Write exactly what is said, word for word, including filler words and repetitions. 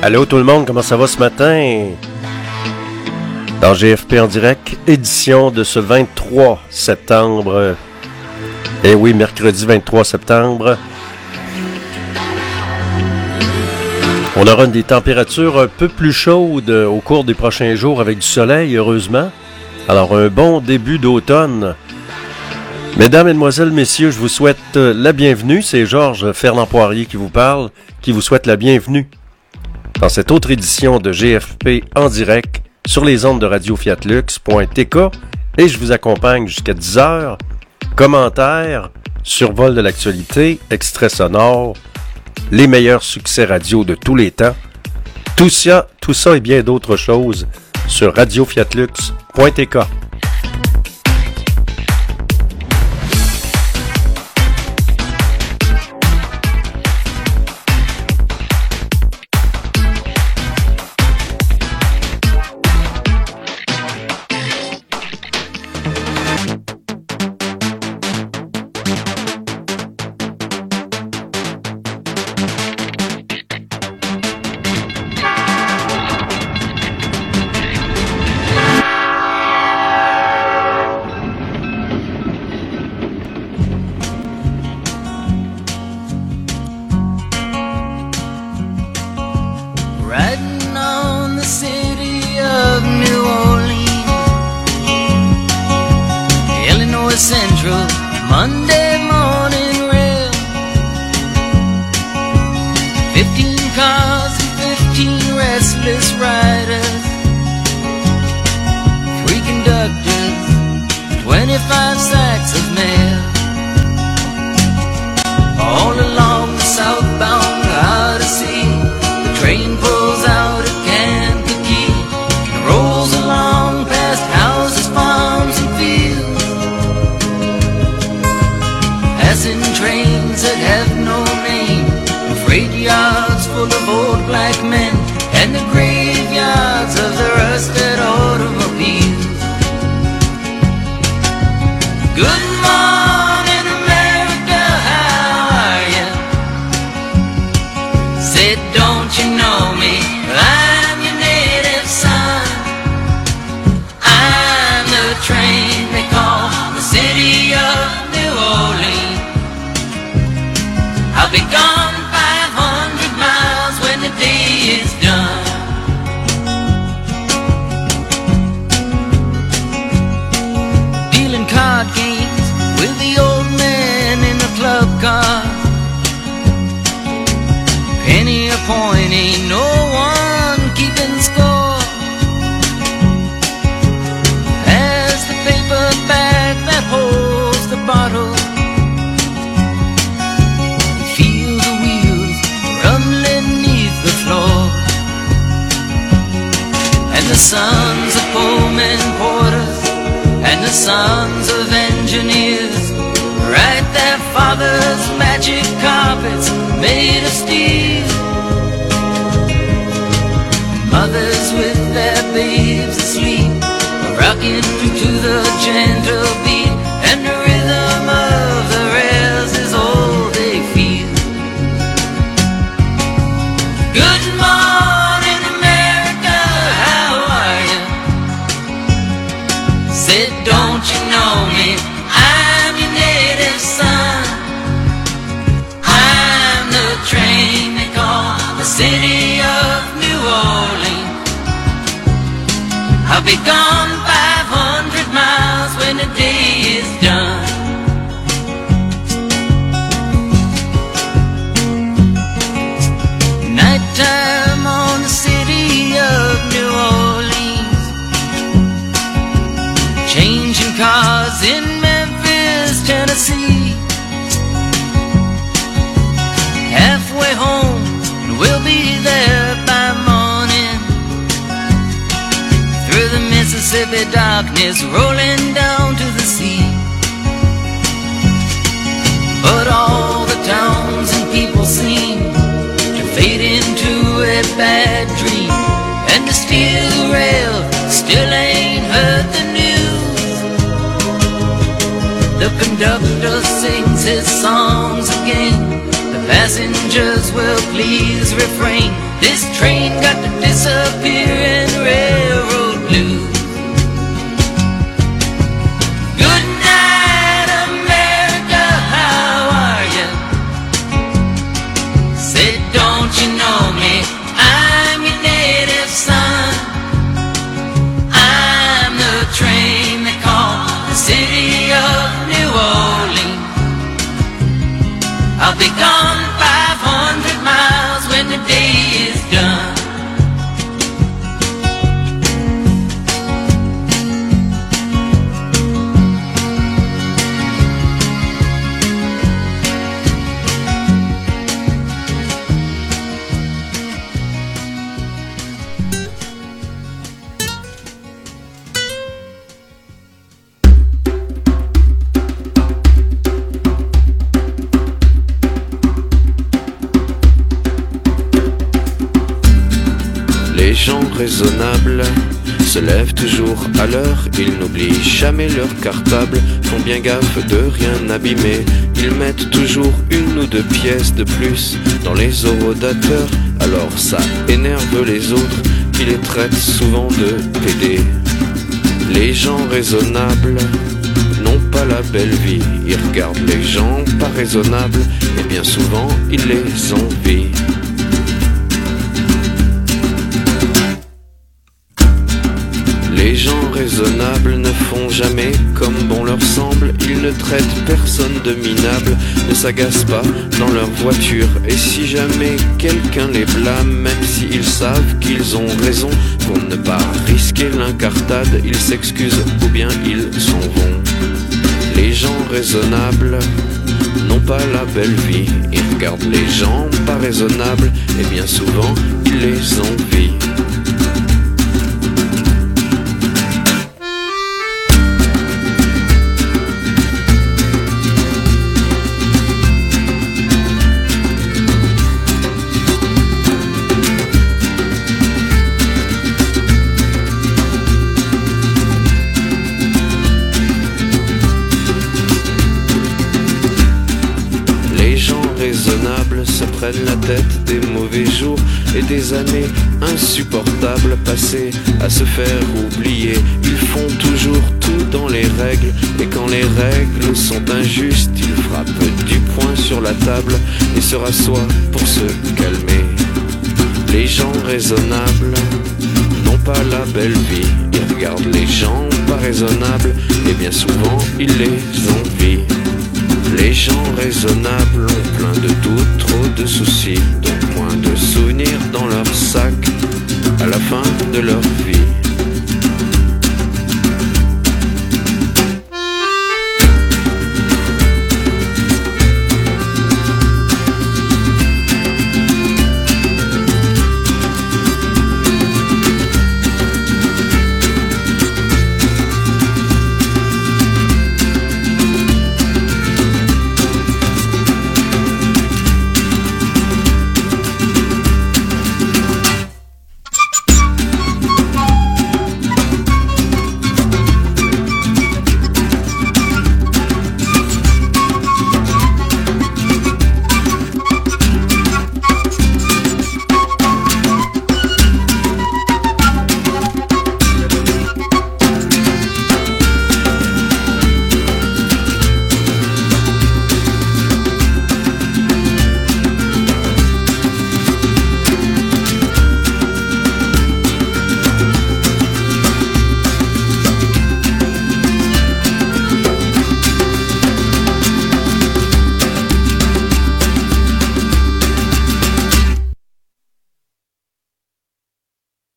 Allô tout le monde, comment ça va ce matin? Dans G F P en direct, édition de ce vingt-trois septembre. Eh oui, mercredi vingt-trois septembre. On aura des températures un peu plus chaudes au cours des prochains jours avec du soleil, heureusement. Alors, un bon début d'automne. Mesdames, Mesdemoiselles, Messieurs, je vous souhaite la bienvenue. C'est Georges Fernand Poirier qui vous parle, qui vous souhaite la bienvenue dans cette autre édition de G F P en direct sur les ondes de radio fiat lux point t k et je vous accompagne jusqu'à dix heures. Commentaires, survol de l'actualité, extraits sonores, les meilleurs succès radio de tous les temps. Tout ça, tout ça et bien d'autres choses sur radio fiat lux point t k. Darkness rolling down to the sea. But all the towns and people seem to fade into a bad dream, and the steel rail still ain't heard the news. The conductor sings his songs again. The passengers will please refrain. This train got to disappear in railroad blues. Good night, America, how are you? Say, don't you know me? I'm your native son. I'm the train they call the city of New Orleans. I'll be gone five hundred miles when the day is done. Les gens raisonnables se lèvent toujours à l'heure. Ils n'oublient jamais leur cartable, font bien gaffe de rien abîmer. Ils mettent toujours une ou deux pièces de plus dans les horodateurs. Alors ça énerve les autres qui les traitent souvent de pédés. Les gens raisonnables n'ont pas la belle vie. Ils regardent les gens pas raisonnables et bien souvent ils les envient. Les gens raisonnables ne font jamais comme bon leur semble. Ils ne traitent personne de minable, ne s'agacent pas dans leur voiture. Et si jamais quelqu'un les blâme, même s'ils savent qu'ils ont raison, pour ne pas risquer l'incartade, ils s'excusent ou bien ils s'en vont. Les gens raisonnables n'ont pas la belle vie. Ils regardent les gens pas raisonnables et bien souvent ils les envient. Se prennent la tête des mauvais jours et des années insupportables passées à se faire oublier. Ils font toujours tout dans les règles et quand les règles sont injustes, ils frappent du poing sur la table et se rassoient pour se calmer. Les gens raisonnables n'ont pas la belle vie. Ils regardent les gens pas raisonnables et bien souvent ils les envient. Les gens raisonnables ont plein de doutes, trop de soucis, donc moins de souvenirs dans leur sac. À la fin de leur